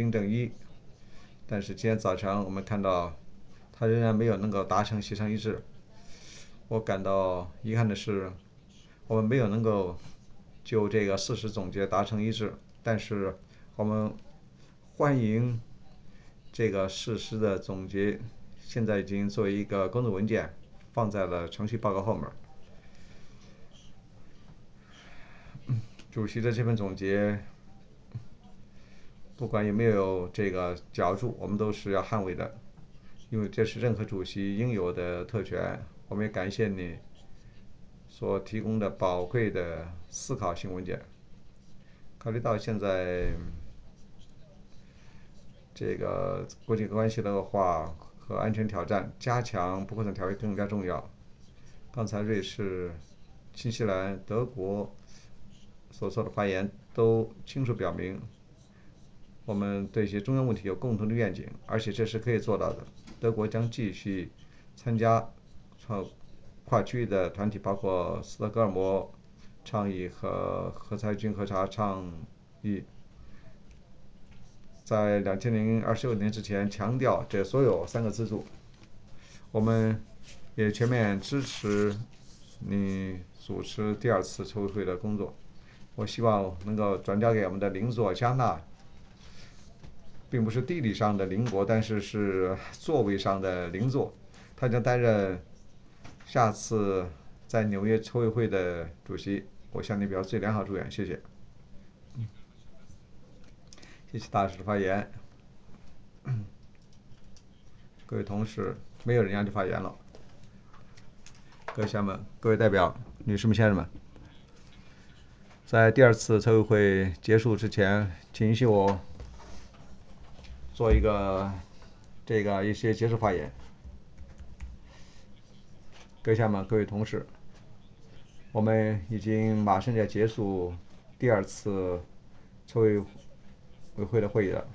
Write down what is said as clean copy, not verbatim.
金正一，但是今天早晨我们看到他仍然没有能够达成协商一致。我感到遗憾的是，我们没有能够就这个事实总结达成一致，但是我们欢迎这个事实的总结现在已经作为一个工作文件放在了程序报告后面。主席的这份总结，不管有没有这个脚注，我们都是要捍卫的，因为这是任何主席应有的特权。我们也感谢你所提供的宝贵的思考性文件。考虑到现在这个国际关系的恶化和安全挑战，加强不扩散条约更加重要。刚才瑞士、新西兰、德国所做的发言都清楚表明，我们对一些中央问题有共同的愿景，而且这是可以做到的。德国将继续参加跨区域的团体，包括斯德哥尔摩倡议和核裁军核查倡议，在2026年之前强调这所有3个支柱。我们也全面支持你主持第2次筹委会的工作。我希望能够转交给我们的邻座加纳，并不是地理上的邻国，但是是座位上的邻座。他将担任下次在纽约筹委会的主席。我向你表示最良好祝愿，谢谢。谢谢大使的发言。各位同事，没有人要去发言了。各位们、各位代表、女士们、先生们，在第2次筹委会结束之前，请允许我做一些结束发言。各位们、各位同事，我们已经马上就要结束第2次筹委会的会议了。